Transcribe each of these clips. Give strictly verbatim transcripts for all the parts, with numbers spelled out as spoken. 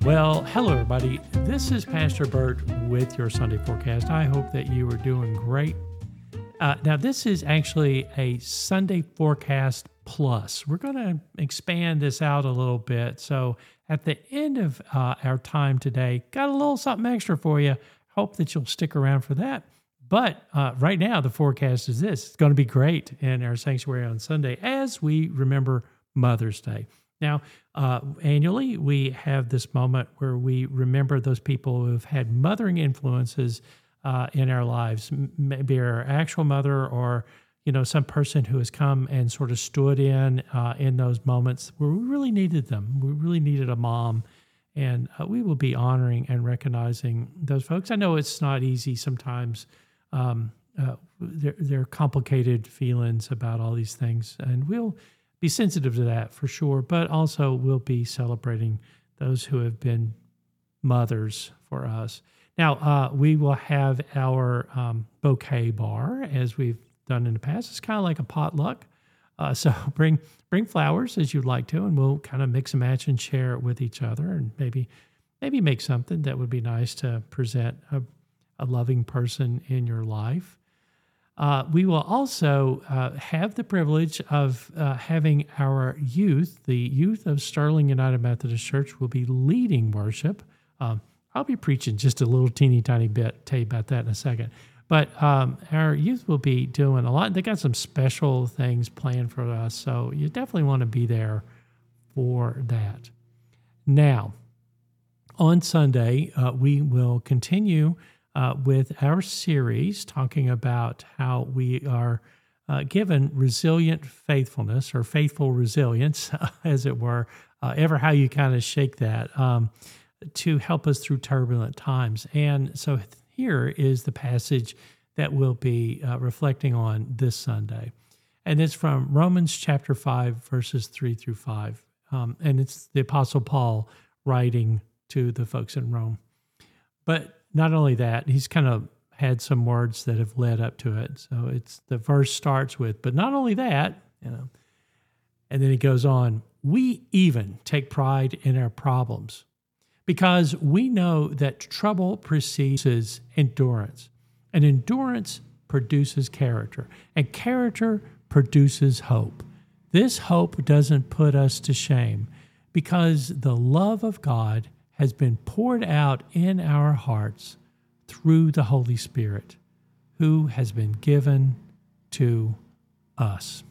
Well, hello, everybody. This is Pastor Bert with your Sunday forecast. I hope that you are doing great. Uh, now, this is actually a Sunday forecast plus. We're going to expand this out a little bit. So, at the end of uh, our time today, got a little something extra for you. Hope that you'll stick around for that. But uh, right now, the forecast is this. It's going to be great in our sanctuary on Sunday as we remember Mother's Day. Now, uh, annually, we have this moment where we remember those people who have had mothering influences uh, in our lives, M- maybe our actual mother or, you know, some person who has come and sort of stood in uh, in those moments where we really needed them. We really needed a mom, and uh, we will be honoring and recognizing those folks. I know it's not easy sometimes. Um, uh, there, there are complicated feelings about all these things, and we'll be sensitive to that for sure, but also we'll be celebrating those who have been mothers for us. Now, uh, we will have our um, bouquet bar as we've done in the past. It's kind of like a potluck. Uh, so bring bring flowers as you'd like to, and we'll kind of mix and match and share it with each other, and maybe maybe make something that would be nice to present a, a loving person in your life. Uh, we will also uh, have the privilege of uh, having our youth, the youth of Sterling United Methodist Church, will be leading worship. Um, I'll be preaching just a little teeny tiny bit, tell you about that in a second. But um, our youth will be doing a lot. They got some special things planned for us, so you definitely want to be there for that. Now, on Sunday, uh, we will continue Uh, with our series talking about how we are uh, given resilient faithfulness or faithful resilience, as it were, uh, ever how you kind of shake that, um, to help us through turbulent times. And so here is the passage that we'll be uh, reflecting on this Sunday. And it's from Romans chapter five, verses three through five. Um, and it's the Apostle Paul writing to the folks in Rome. But not only that, he's kind of had some words that have led up to it. So it's the verse starts with, but not only that, you know, and then he goes on, we even take pride in our problems because we know that trouble precedes endurance, and endurance produces character, and character produces hope. This hope doesn't put us to shame because the love of God has been poured out in our hearts through the Holy Spirit, who has been given to us.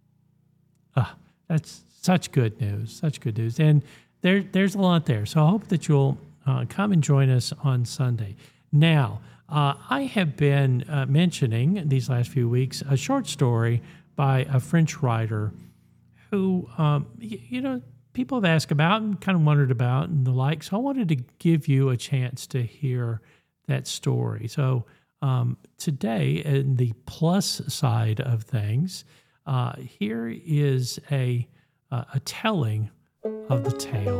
Ah, that's such good news, such good news. And there, there's a lot there. So I hope that you'll uh, come and join us on Sunday. Now, uh, I have been uh, mentioning these last few weeks a short story by a French writer who, um, y- you know, people have asked about and kind of wondered about and the like. So I wanted to give you a chance to hear that story. So um, today, in the plus side of things, uh, here is a, uh, a telling of the tale.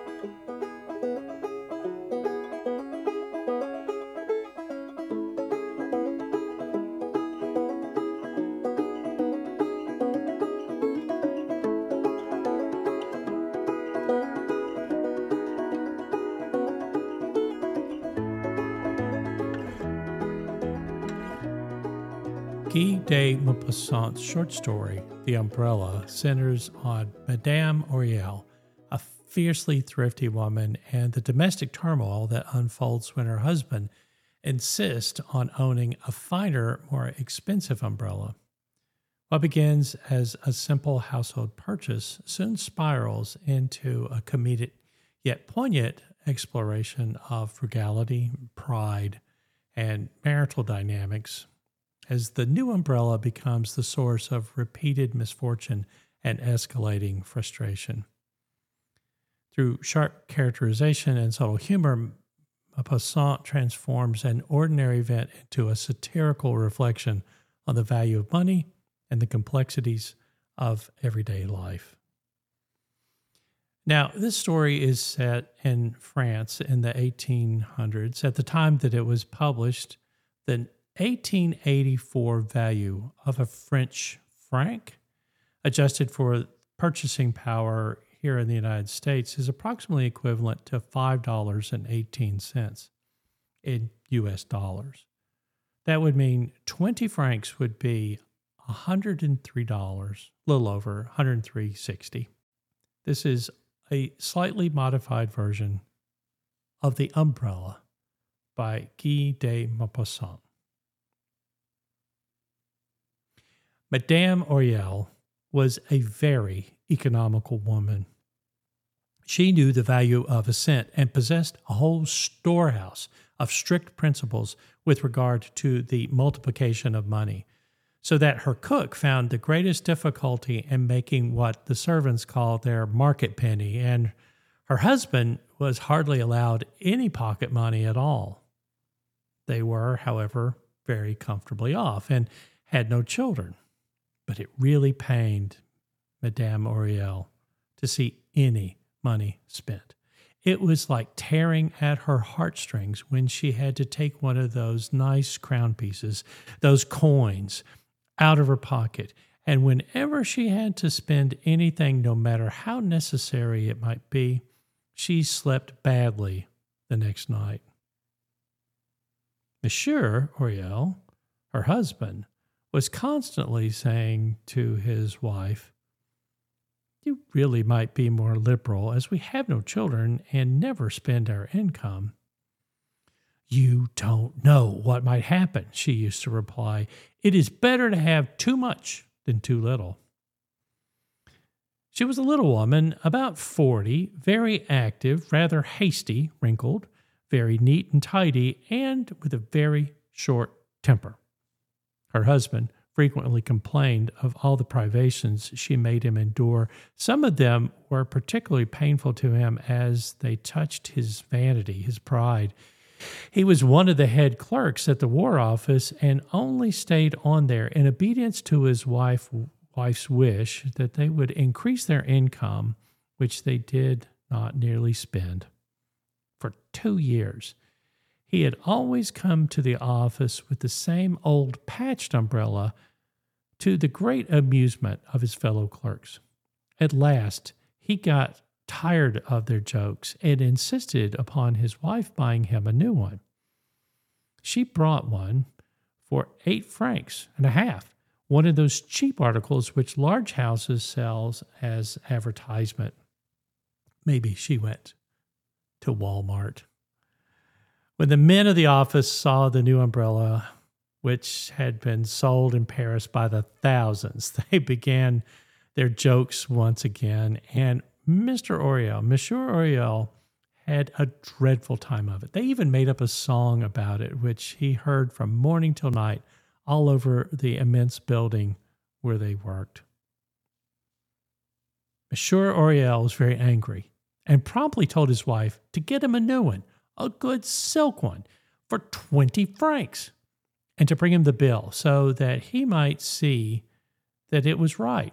Guy de Maupassant's short story, The Umbrella, centers on Madame Auriel, a fiercely thrifty woman, and the domestic turmoil that unfolds when her husband insists on owning a finer, more expensive umbrella. What begins as a simple household purchase soon spirals into a comedic yet poignant exploration of frugality, pride, and marital dynamics, as the new umbrella becomes the source of repeated misfortune and escalating frustration. Through sharp characterization and subtle humor, Maupassant transforms an ordinary event into a satirical reflection on the value of money and the complexities of everyday life. Now, this story is set in France in the eighteen hundreds. At the time that it was published, the eighteen eighty-four value of a French franc, adjusted for purchasing power here in the United States is approximately equivalent to five dollars and eighteen cents in U S dollars. That would mean twenty francs would be one hundred three dollars, a little over one hundred three dollars and sixty cents. This is a slightly modified version of The Umbrella by Guy de Maupassant. Madame Auriel was a very economical woman. She knew the value of a cent and possessed a whole storehouse of strict principles with regard to the multiplication of money, so that her cook found the greatest difficulty in making what the servants called their market penny, and her husband was hardly allowed any pocket money at all. They were, however, very comfortably off and had no children. But it really pained Madame Auriel to see any money spent. It was like tearing at her heartstrings when she had to take one of those nice crown pieces, those coins, out of her pocket. And whenever she had to spend anything, no matter how necessary it might be, she slept badly the next night. Monsieur Auriel, her husband, was constantly saying to his wife, "You really might be more liberal, as we have no children and never spend our income." "You don't know what might happen," she used to reply. "It is better to have too much than too little." She was a little woman, about forty, very active, rather hasty, wrinkled, very neat and tidy, and with a very short temper. Her husband frequently complained of all the privations she made him endure. Some of them were particularly painful to him as they touched his vanity, his pride. He was one of the head clerks at the War Office and only stayed on there in obedience to his wife, wife's wish that they would increase their income, which they did not nearly spend. For two years, he had always come to the office with the same old patched umbrella, to the great amusement of his fellow clerks. At last, he got tired of their jokes and insisted upon his wife buying him a new one. She brought one for eight francs and a half, one of those cheap articles which large houses sell as advertisement. Maybe she went to Walmart. When the men of the office saw the new umbrella, which had been sold in Paris by the thousands, they began their jokes once again, and Mister Auriel, Monsieur Auriel, had a dreadful time of it. They even made up a song about it, which he heard from morning till night all over the immense building where they worked. Monsieur Auriel was very angry and promptly told his wife to get him a new one, a good silk one, for twenty francs, and to bring him the bill so that he might see that it was right.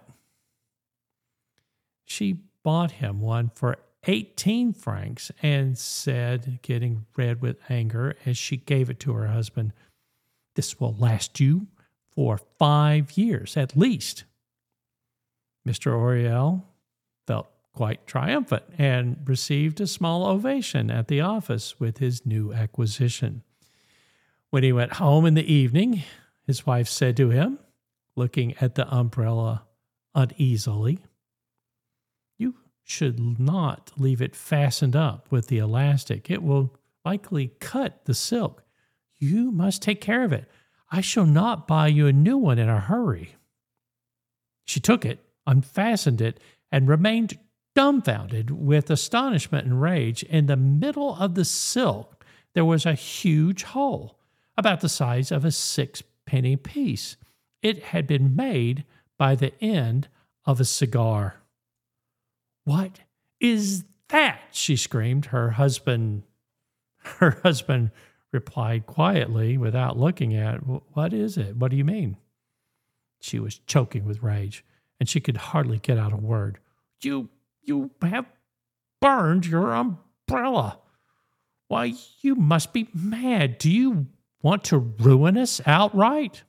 She bought him one for eighteen francs and said, getting red with anger as she gave it to her husband, "This will last you for five years at least." Mister Auriel felt quite triumphant and received a small ovation at the office with his new acquisition. When he went home in the evening, his wife said to him, looking at the umbrella uneasily, "You should not leave it fastened up with the elastic. It will likely cut the silk. You must take care of it. I shall not buy you a new one in a hurry." She took it, unfastened it, and remained dumbfounded with astonishment and rage. In the middle of the silk, there was a huge hole, about the size of a six-penny piece. It had been made by the end of a cigar. "What is that?" she screamed. Her husband, her husband replied quietly without looking at it. "What is it? What do you mean?" She was choking with rage, and she could hardly get out a word. You, you have burned your umbrella. Why, you must be mad. Do you want to ruin us outright?"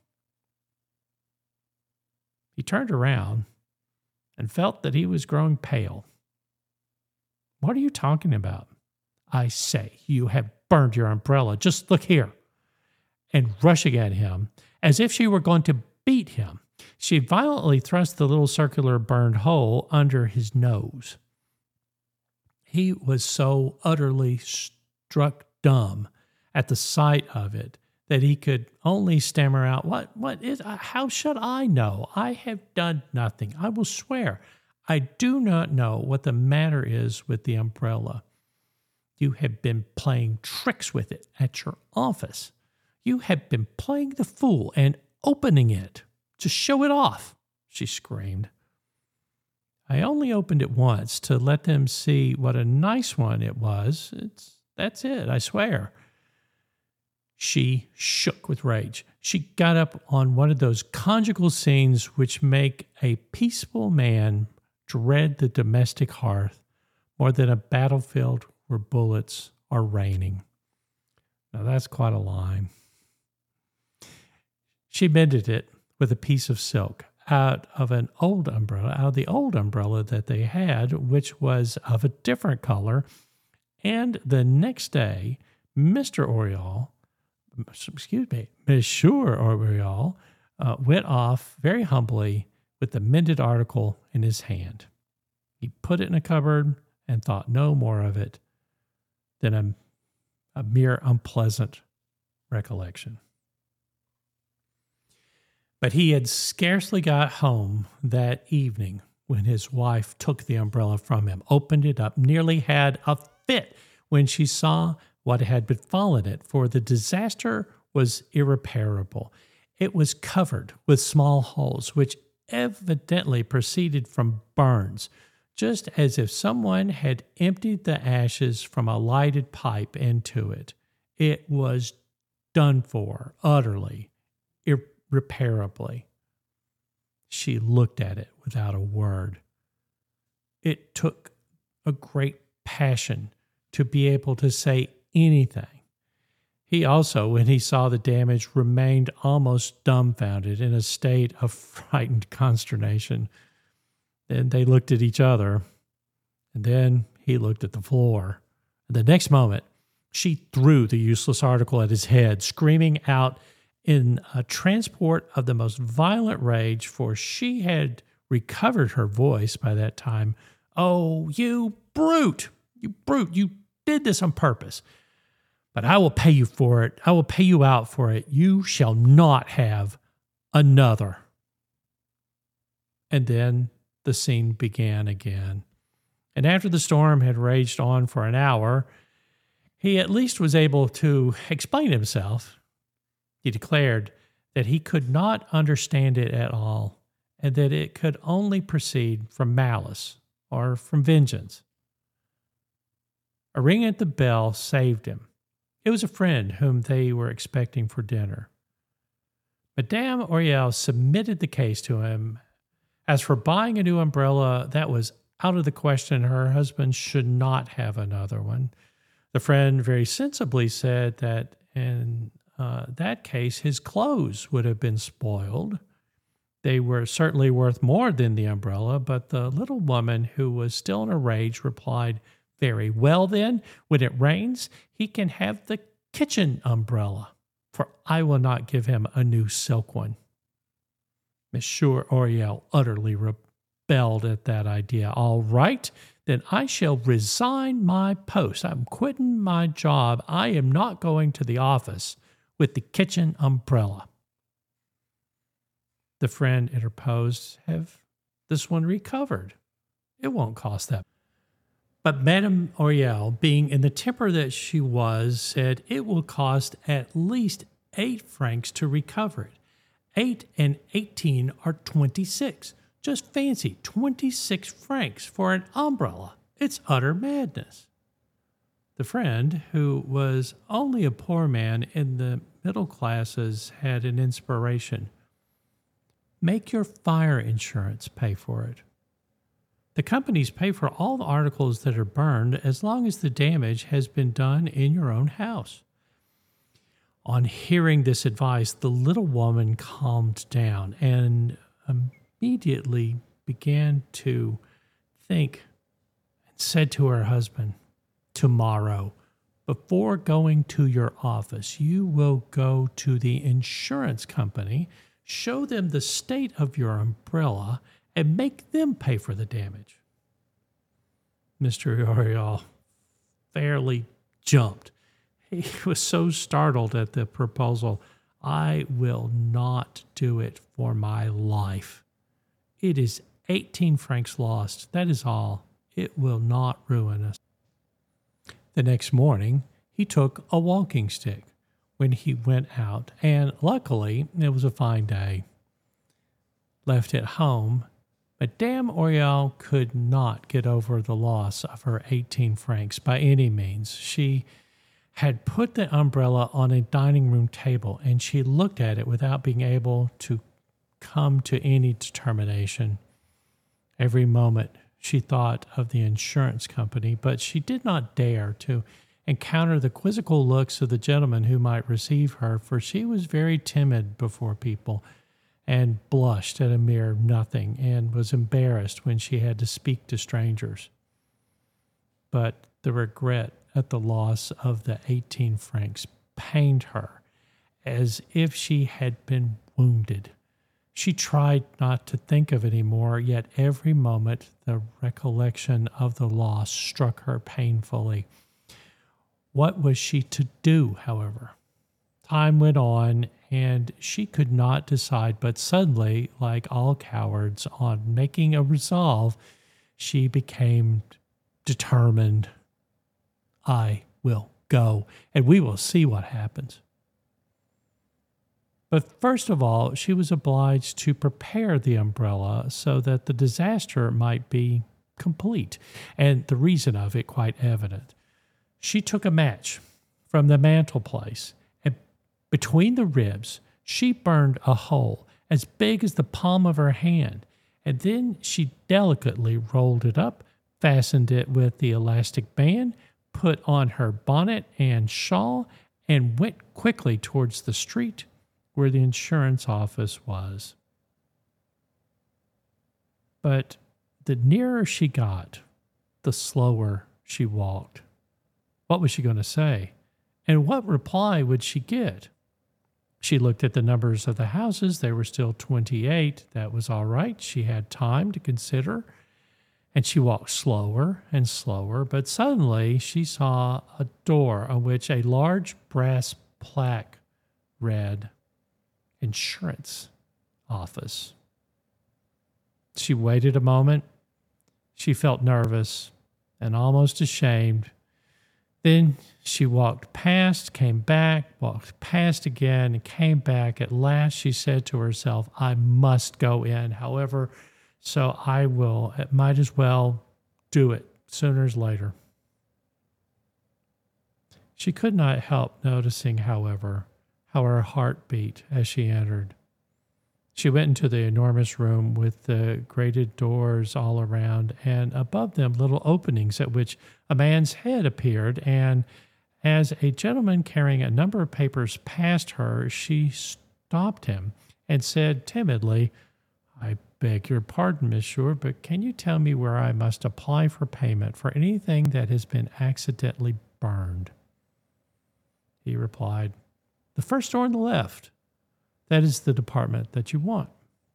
He turned around and felt that he was growing pale. What are you talking about? I say, you have burned your umbrella. Just look here. And rushing at him, as if she were going to beat him, she violently thrust the little circular burned hole under his nose. He was so utterly struck dumb at the sight of it that he could only stammer out, What, what is, how should I know? I have done nothing. I will swear, I do not know what the matter is with the umbrella. You have been playing tricks with it at your office. You have been playing the fool and opening it to show it off, she screamed. I only opened it once to let them see what a nice one it was. It's, that's it, I swear. She shook with rage. She got up on one of those conjugal scenes which make a peaceful man dread the domestic hearth more than a battlefield where bullets are raining. Now that's quite a line. She mended it with a piece of silk out of an old umbrella, out of the old umbrella that they had, which was of a different color. And the next day, Mister Oriole, excuse me, Monsieur Oriole, uh, went off very humbly with the mended article in his hand. He put it in a cupboard and thought no more of it than a, a mere unpleasant recollection. But he had scarcely got home that evening when his wife took the umbrella from him, opened it up, nearly had a fit when she saw what had befallen it, for the disaster was irreparable. It was covered with small holes, which evidently proceeded from burns, just as if someone had emptied the ashes from a lighted pipe into it. It was done for, utterly, irreparably. She looked at it without a word. It took a great passion to be able to say anything. He also, when he saw the damage, remained almost dumbfounded in a state of frightened consternation. Then they looked at each other, and then he looked at the floor. And the next moment, she threw the useless article at his head, screaming out in a transport of the most violent rage, for she had recovered her voice by that time. "Oh, you brute! You brute! You did this on purpose. But I will pay you for it. I will pay you out for it. You shall not have another." And then the scene began again. And after the storm had raged on for an hour, he at least was able to explain himself. He declared that he could not understand it at all, and that it could only proceed from malice or from vengeance. A ring at the bell saved him. It was a friend whom they were expecting for dinner. Madame Oriole submitted the case to him. As for buying a new umbrella, that was out of the question. Her husband should not have another one. The friend very sensibly said that in uh, that case, his clothes would have been spoiled. They were certainly worth more than the umbrella, but the little woman, who was still in a rage, replied, "Very well then, when it rains, he can have the kitchen umbrella, for I will not give him a new silk one." Monsieur Oriole utterly rebelled at that idea. "All right, then I shall resign my post. I'm quitting my job. I am not going to the office with the kitchen umbrella." The friend interposed, "Have this one recovered. It won't cost that." But Madame Oriole, being in the temper that she was, said it will cost at least eight francs to recover it. Eight and eighteen are twenty-six. Just fancy twenty-six francs for an umbrella. It's utter madness. The friend, who was only a poor man in the middle classes, had an inspiration. "Make your fire insurance pay for it. The companies pay for all the articles that are burned as long as the damage has been done in your own house." On hearing this advice, the little woman calmed down and immediately began to think and said to her husband, "Tomorrow, before going to your office, you will go to the insurance company, show them the state of your umbrella, and make them pay for the damage." Mister Uriel fairly jumped. He was so startled at the proposal. "I will not do it for my life. It is eighteen francs lost. That is all. It will not ruin us." The next morning, he took a walking stick when he went out, and luckily, it was a fine day. Left at home, Madame Uriel could not get over the loss of her eighteen francs by any means. She had put the umbrella on a dining room table, and she looked at it without being able to come to any determination. Every moment she thought of the insurance company, but she did not dare to encounter the quizzical looks of the gentleman who might receive her, for she was very timid before people and blushed at a mere nothing and was embarrassed when she had to speak to strangers. But the regret at the loss of the eighteen francs pained her as if she had been wounded. She tried not to think of it anymore, yet every moment the recollection of the loss struck her painfully. What was she to do, however? Time went on, and she could not decide, but suddenly, like all cowards, on making a resolve, she became determined. "I will go, and we will see what happens." But first of all, she was obliged to prepare the umbrella so that the disaster might be complete, and the reason of it quite evident. She took a match from the mantelpiece, and between the ribs, she burned a hole as big as the palm of her hand, and then she delicately rolled it up, fastened it with the elastic band, put on her bonnet and shawl, and went quickly towards the street where the insurance office was. But the nearer she got, the slower she walked. What was she going to say? And what reply would she get? She looked at the numbers of the houses. They were still twenty-eight. That was all right. She had time to consider. And she walked slower and slower, but suddenly she saw a door on which a large brass plaque read, "Insurance Office." She waited a moment. She felt nervous and almost ashamed. Then she walked past, came back, walked past again, and came back. At last she said to herself, "I must go in, however, so I will, it might as well do it sooner or later." She could not help noticing, however, how her heart beat as she entered. She went into the enormous room with the grated doors all around, and above them little openings at which a man's head appeared, and as a gentleman carrying a number of papers passed her, she stopped him and said timidly, "I beg your pardon, monsieur, but can you tell me where I must apply for payment for anything that has been accidentally burned?" He replied, "The first door on the left. That is the department that you want."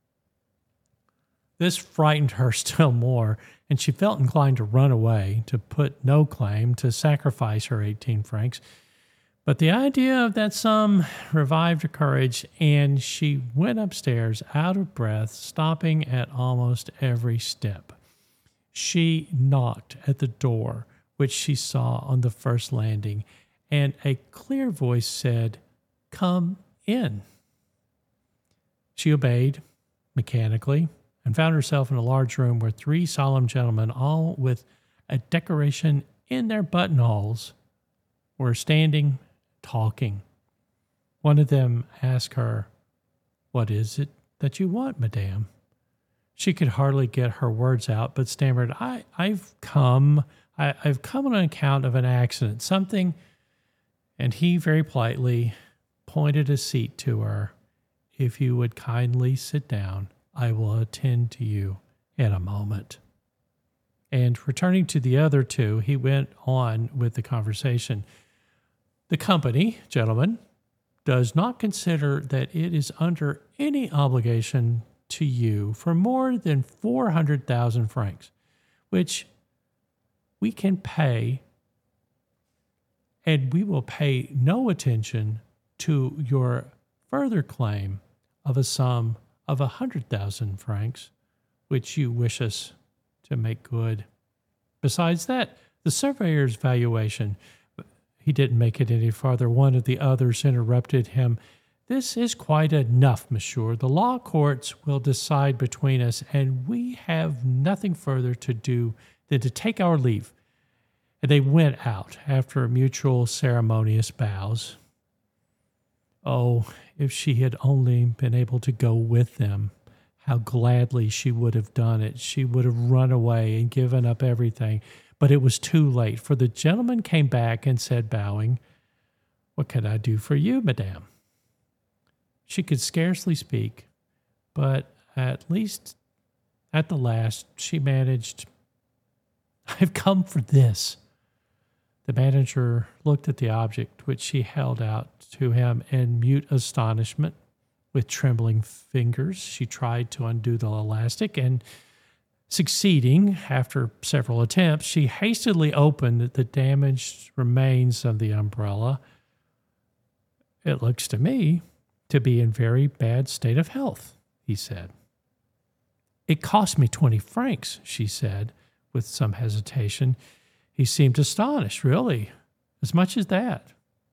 This frightened her still more, and she felt inclined to run away, to put no claim, to sacrifice her eighteen francs. But the idea of that sum revived her courage, and she went upstairs out of breath, stopping at almost every step. She knocked at the door, which she saw on the first landing, and a clear voice said, "Come in." She obeyed mechanically and found herself in a large room where three solemn gentlemen, all with a decoration in their buttonholes, were standing talking. One of them asked her, "What is it that you want, madame?" She could hardly get her words out, but stammered, I, I've come, I, I've come on account of an accident, something, and he very politely pointed a seat to her. "If you would kindly sit down, I will attend to you in a moment." And And returning to the other two, he went on with the conversation. The company, gentlemen, does not consider that it is under any obligation to you for more than four hundred thousand francs, which we can pay, and we will pay no attention to your further claim of a sum of one hundred thousand francs, which you wish us to make good. Besides that, the surveyor's valuation, he didn't make it any farther. One of the others interrupted him. This is quite enough, monsieur. The law courts will decide between us, and we have nothing further to do than to take our leave. And they went out after mutual ceremonious bows. Oh, if she had only been able to go with them, how gladly she would have done it. She would have run away and given up everything. But it was too late, for the gentleman came back and said, bowing, "What can I do for you, madame?" She could scarcely speak, but at least at the last she managed, "I've come for this." The manager looked at the object which she held out to him in mute astonishment. With trembling fingers, she tried to undo the elastic, and succeeding, after several attempts, she hastily opened the damaged remains of the umbrella. "It looks to me to be in very bad state of health," he said. "It cost me twenty francs, she said, with some hesitation. He seemed astonished. "Really? As much as that?"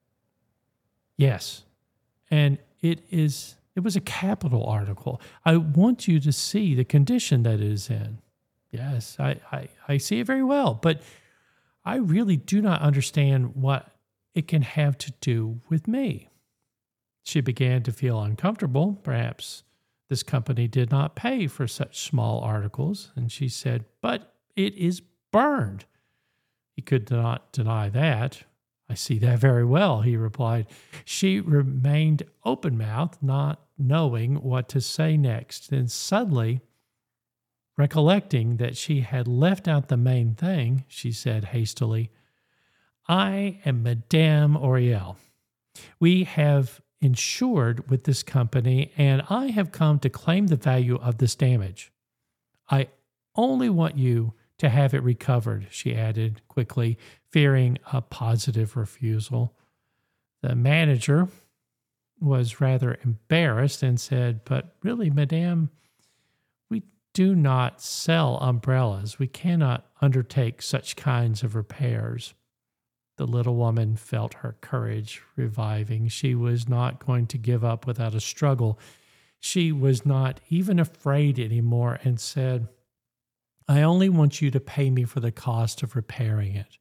"Yes, and it is... It was a capital article. I want you to see the condition that it is in." "Yes, I, I, I see it very well, but I really do not understand what it can have to do with me." She began to feel uncomfortable. Perhaps this company did not pay for such small articles, and she said, "But it is burned." He could not deny that. "I see that very well," he replied. She remained open-mouthed, not knowing what to say next. Then suddenly, recollecting that she had left out the main thing, she said hastily, "I am Madame Auriel. We have insured with this company, and I have come to claim the value of this damage. I only want you to have it recovered," she added quickly, fearing a positive refusal. The manager was rather embarrassed and said, "But really, madame, we do not sell umbrellas. We cannot undertake such kinds of repairs." The little woman felt her courage reviving. She was not going to give up without a struggle. She was not even afraid anymore and said, "I only want you to pay me for the cost of repairing it.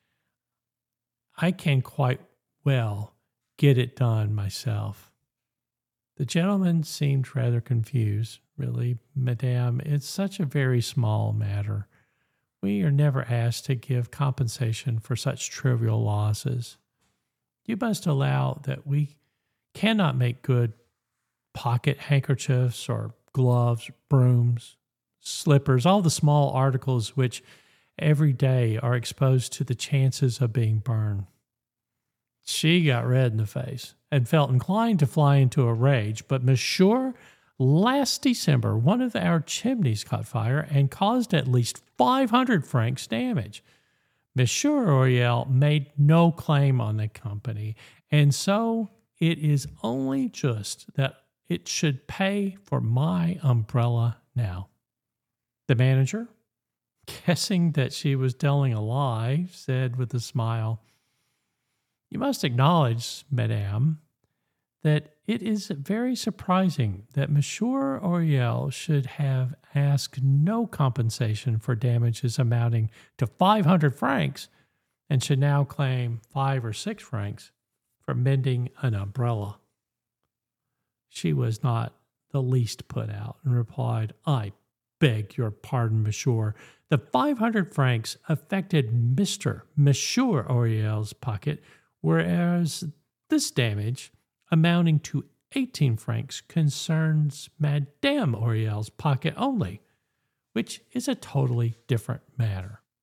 I can quite well get it done myself." The gentleman seemed rather confused. "Really, madame, it's such a very small matter. We are never asked to give compensation for such trivial losses. You must allow that we cannot make good pocket handkerchiefs or gloves, brooms, slippers, all the small articles which every day are exposed to the chances of being burned." She got red in the face and felt inclined to fly into a rage. "But monsieur, last December, one of our chimneys caught fire and caused at least five hundred francs damage. Monsieur Auriel made no claim on the company, and so it is only just that it should pay for my umbrella now." The manager, guessing that she was telling a lie, said with a smile, "You must acknowledge, madame, that it is very surprising that Monsieur Auriel should have asked no compensation for damages amounting to five hundred francs and should now claim five or six francs for mending an umbrella." She was not the least put out and replied, "I beg your pardon, monsieur. The five hundred francs affected Mister Monsieur Auriel's pocket, whereas this damage, amounting to eighteen francs, concerns Madame Auriel's pocket only, which is a totally different matter."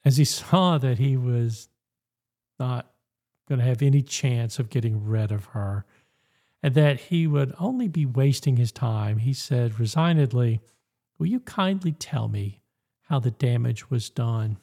as he saw that he was not going to have any chance of getting rid of her, and that he would only be wasting his time, he said resignedly, "Will you kindly tell me how the damage was done?"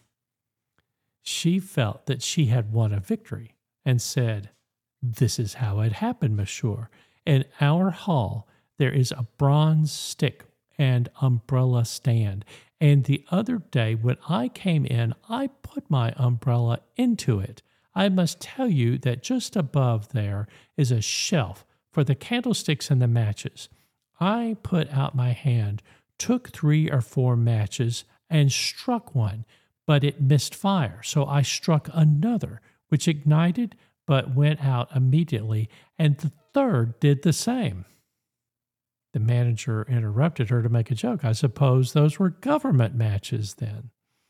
She felt that she had won a victory and said, "This is how it happened, monsieur. In our hall, there is a bronze stick and umbrella stand. And the other day when I came in, I put my umbrella into it. I must tell you that just above there is a shelf for the candlesticks and the matches. I put out my hand, took three or four matches, and struck one, but it missed fire. So I struck another, which ignited but went out immediately, and the third did the same." The manager interrupted her to make a joke. "I suppose those were government matches then."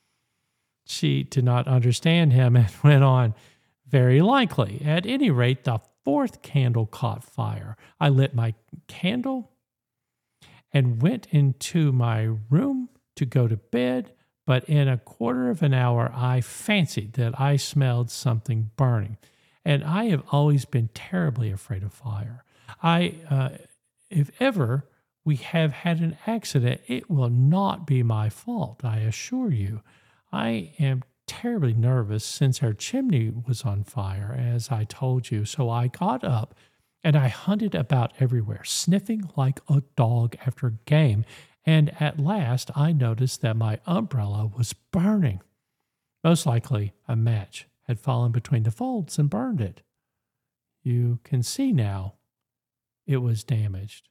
She did not understand him and went on, "Very likely. At any rate, the fourth candle caught fire. I lit my candle and went into my room to go to bed, but in a quarter of an hour I fancied that I smelled something burning. And I have always been terribly afraid of fire. I, uh, if ever we have had an accident, it will not be my fault, I assure you. I am terribly nervous since our chimney was on fire, as I told you. So I got up and I hunted about everywhere, sniffing like a dog after game. And at last I noticed that my umbrella was burning. Most likely a match had fallen between the folds and burned it. You can see now it was damaged."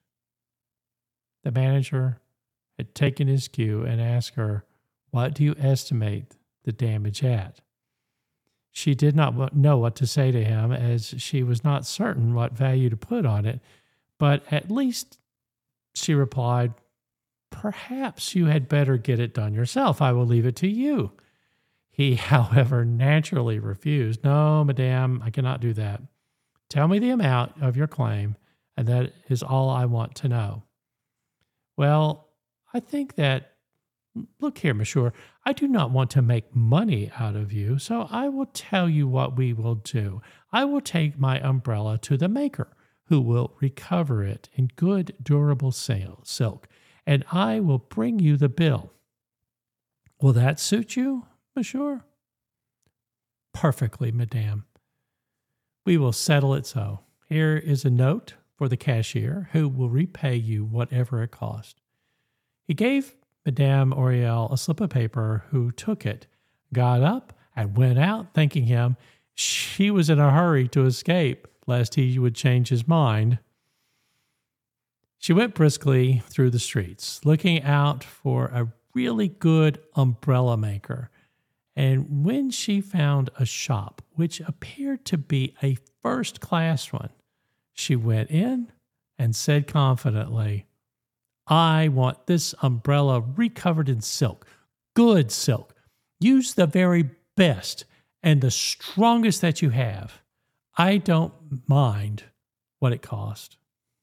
The manager had taken his cue and asked her, "What do you estimate the damage at?" She did not know what to say to him, as she was not certain what value to put on it, but at least she replied, "Perhaps you had better get it done yourself. I will leave it to you." He, however, naturally refused. "No, madame, I cannot do that. Tell me the amount of your claim, and that is all I want to know." "Well, I think that, look here, monsieur, I do not want to make money out of you, so I will tell you what we will do. I will take my umbrella to the maker, who will recover it in good, durable silk, and I will bring you the bill. Will that suit you, monsieur?" "Perfectly, madame. We will settle it so. Here is a note for the cashier, who will repay you whatever it cost." He gave Madame Auriel a slip of paper, who took it, got up, and went out, thanking him. She was in a hurry to escape, lest he would change his mind. She went briskly through the streets, looking out for a really good umbrella maker. And when she found a shop which appeared to be a first-class one, she went in and said confidently, "I want this umbrella recovered in silk, good silk. Use the very best and the strongest that you have. I don't mind what it cost."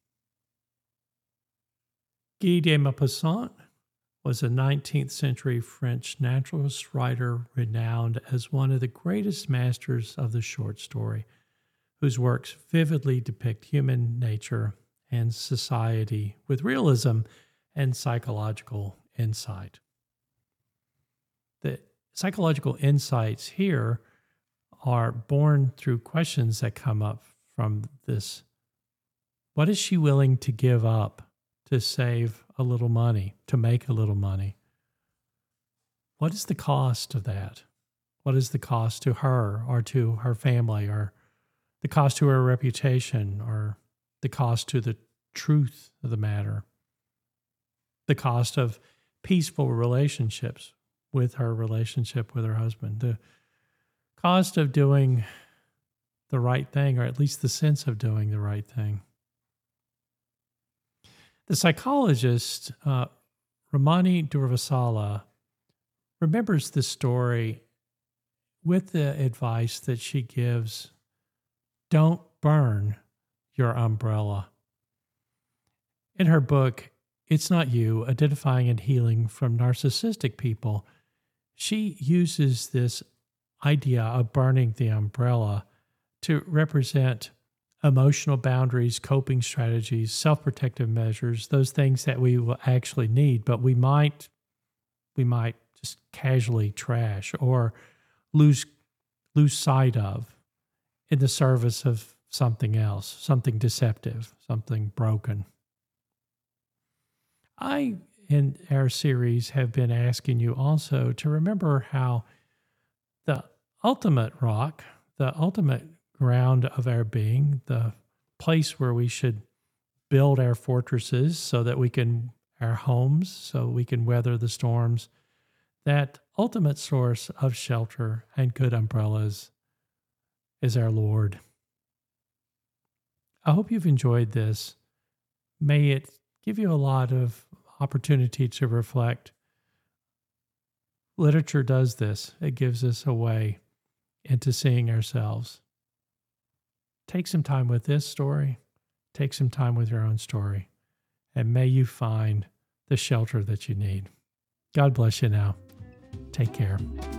Guy de Maupassant was a nineteenth century French naturalist writer renowned as one of the greatest masters of the short story, whose works vividly depict human nature and society with realism and psychological insight. The psychological insights here are born through questions that come up from this. What is she willing to give up to save a little money, to make a little money? What is the cost of that? What is the cost to her or to her family, or the cost to her reputation, or the cost to the truth of the matter? The cost of peaceful relationships with her relationship with her husband, the cost of doing the right thing, or at least the sense of doing the right thing. The psychologist, uh, Ramani Durvasula, remembers this story with the advice that she gives: don't burn your umbrella. In her book, It's Not You, Identifying and Healing from Narcissistic People, she uses this idea of burning the umbrella to represent emotional boundaries, coping strategies, self-protective measures, those things that we will actually need, but we might we might just casually trash or lose lose sight of in the service of something else, something deceptive, something broken. I, in our series, have been asking you also to remember how the ultimate rock, the ultimate ground of our being, the place where we should build our fortresses so that we can, our homes, so we can weather the storms, that ultimate source of shelter and good umbrellas is our Lord. I hope you've enjoyed this. May it give you a lot of opportunity to reflect. Literature does this. It gives us a way into seeing ourselves. Take some time with this story. Take some time with your own story. And may you find the shelter that you need. God bless you now. Take care.